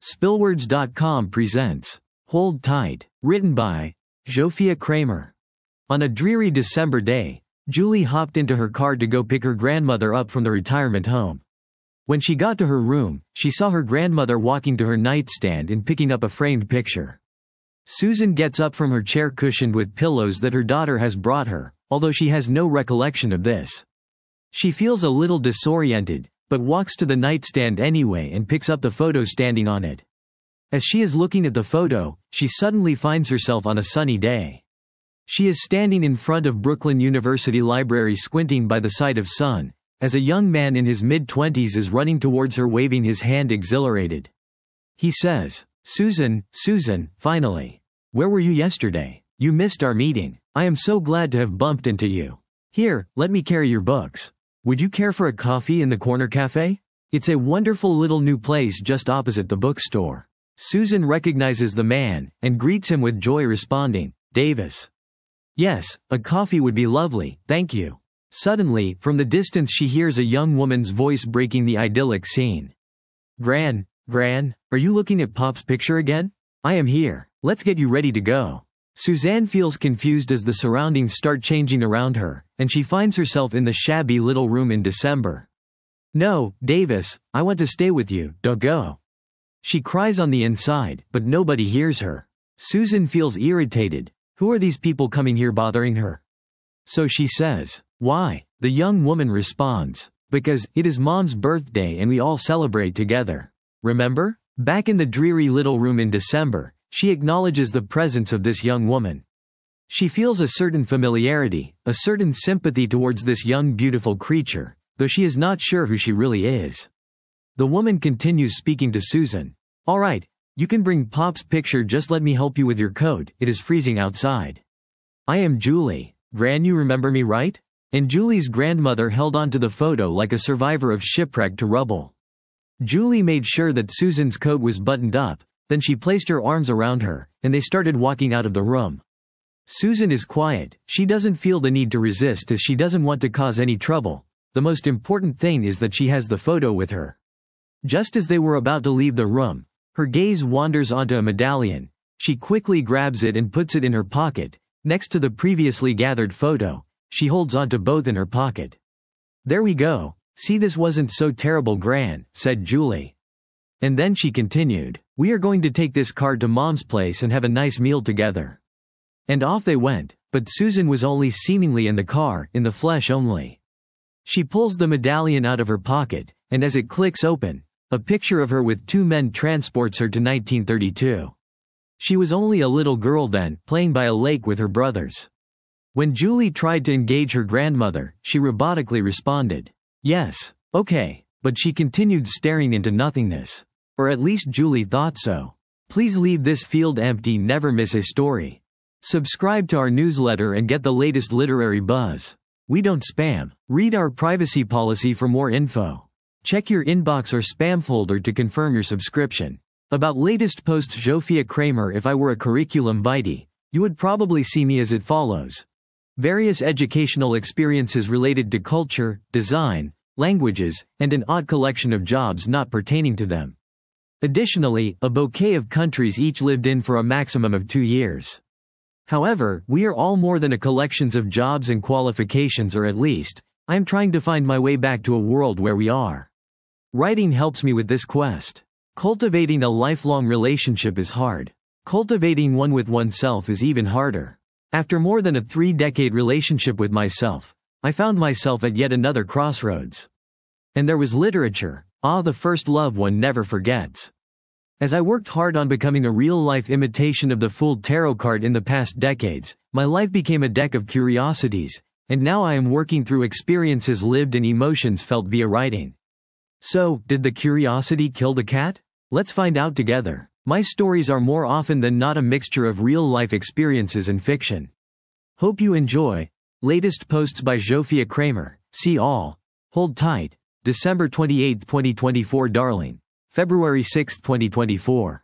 Spillwords.com presents Hold Tight, written by Zsofia Kramer. On a dreary December day, Julie hopped into her car to go pick her grandmother up from the retirement home. When she got to her room, she saw her grandmother walking to her nightstand and picking up a framed picture. Susan gets up from her chair cushioned with pillows that her daughter has brought her, although she has no recollection of this. She feels a little disoriented, but walks to the nightstand anyway and picks up the photo standing on it. As she is looking at the photo, she suddenly finds herself on a sunny day. She is standing in front of Brooklyn University Library squinting by the sight of sun, as a young man in his mid-20s is running towards her waving his hand exhilarated. He says, Susan, finally. Where were you yesterday? You missed our meeting. I am so glad to have bumped into you. Here, let me carry your books. Would you care for a coffee in the corner cafe? It's a wonderful little new place just opposite the bookstore. Susan recognizes the man, and greets him with joy responding, Davis. Yes, a coffee would be lovely, thank you. Suddenly, from the distance she hears a young woman's voice breaking the idyllic scene. Gran, are you looking at Pop's picture again? I am here, let's get you ready to go. Suzanne feels confused as the surroundings start changing around her, and she finds herself in the shabby little room in December. No, Davis, I want to stay with you, don't go. She cries on the inside, but nobody hears her. Susan feels irritated. Who are these people coming here bothering her? So she says, why? The young woman responds, because it is Mom's birthday and we all celebrate together. Remember? Back in the dreary little room in December, she acknowledges the presence of this young woman. She feels a certain familiarity, a certain sympathy towards this young beautiful creature, though she is not sure who she really is. The woman continues speaking to Susan. All right, you can bring Pop's picture, just let me help you with your coat, it is freezing outside. I am Julie. Gran, you remember me, right? And Julie's grandmother held on to the photo like a survivor of shipwreck to rubble. Julie made sure that Susan's coat was buttoned up, then she placed her arms around her, and they started walking out of the room. Susan is quiet, she doesn't feel the need to resist as she doesn't want to cause any trouble. The most important thing is that she has the photo with her. Just as they were about to leave the room, her gaze wanders onto a medallion. She quickly grabs it and puts it in her pocket, next to the previously gathered photo. She holds onto both in her pocket. There we go. See, this wasn't so terrible, Gran, said Julie. And then she continued, we are going to take this card to Mom's place and have a nice meal together. And off they went, but Susan was only seemingly in the car, in the flesh only. She pulls the medallion out of her pocket, and as it clicks open, a picture of her with two men transports her to 1932. She was only a little girl then, playing by a lake with her brothers. When Julie tried to engage her grandmother, she robotically responded, yes, okay, but she continued staring into nothingness. Or at least Julie thought so. Please leave this field empty, never miss a story. Subscribe to our newsletter and get the latest literary buzz. We don't spam. Read our privacy policy for more info. Check your inbox or spam folder to confirm your subscription. About latest posts, Zsofia Kramer. If I were a curriculum vitae, you would probably see me as it follows. Various educational experiences related to culture, design, languages, and an odd collection of jobs not pertaining to them. Additionally, a bouquet of countries each lived in for a maximum of 2 years. However, we are all more than a collections of jobs and qualifications, or at least, I am trying to find my way back to a world where we are. Writing helps me with this quest. Cultivating a lifelong relationship is hard. Cultivating one with oneself is even harder. After more than a 3-decade relationship with myself, I found myself at yet another crossroads. And there was literature. The first love one never forgets. As I worked hard on becoming a real-life imitation of the Fooled tarot card in the past decades, my life became a deck of curiosities, and now I am working through experiences lived and emotions felt via writing. So, did the curiosity kill the cat? Let's find out together. My stories are more often than not a mixture of real-life experiences and fiction. Hope you enjoy. Latest posts by Zsofia Kramer. See all. Hold tight. December 28, 2024, darling. February 6, 2024.